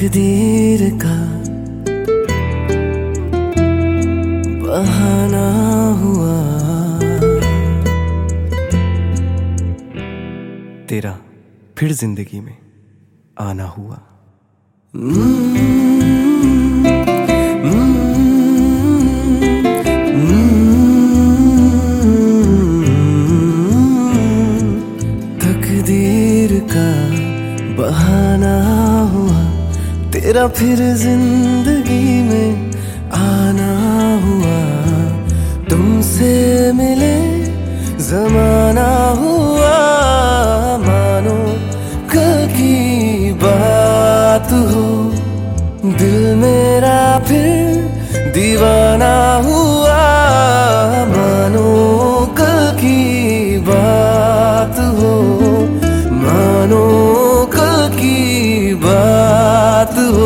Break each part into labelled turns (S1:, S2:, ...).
S1: तकदीर का बहाना हुआ, तेरा फिर जिंदगी में आना हुआ। तकदीर का बहाना हुआ, तेरा फिर जिंदगी में आना हुआ। तुमसे मिले जमाना हुआ, मानो कल की बात हो। दिल मेरा फिर दीवाना हुआ, मानो कल की बात हो, मानो कल की बात हो।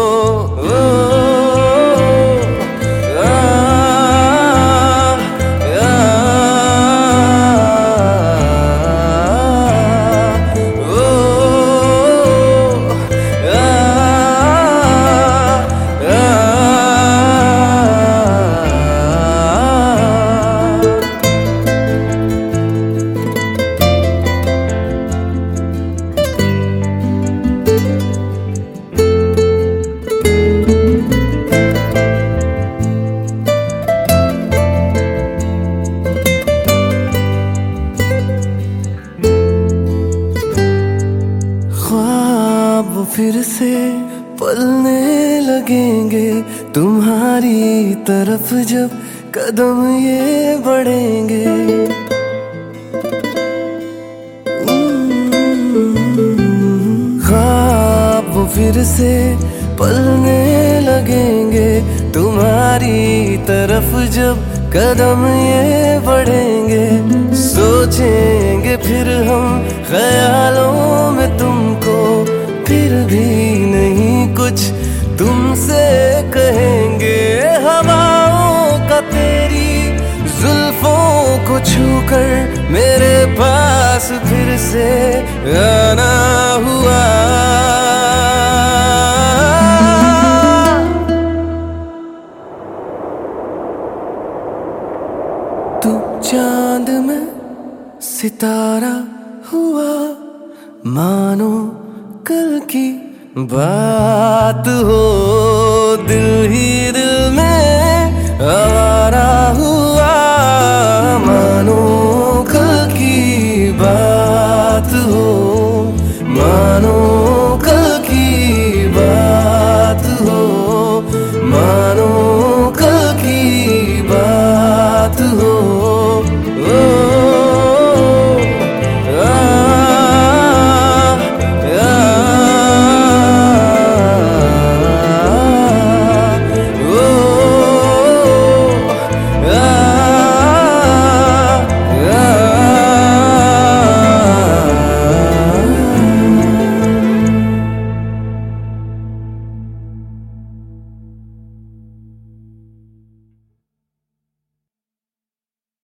S1: ख्वाब फिर से पलने लगेंगे, तुम्हारी तरफ जब कदम ये बढ़ेंगे। ख्वाब फिर से पलने लगेंगे, तुम्हारी तरफ जब कदम ये बढ़ेंगे। सोचेंगे फिर हम ख्यालों में तुमको, फिर भी नहीं कुछ तुमसे कहेंगे। हवाओं का तेरी जुल्फों को छूकर मेरे पास फिर से आना हुआ। तू चांद में सितारा हुआ, मानो कल की बात हो। दिल ही दिल में आवारा हुआ, मानो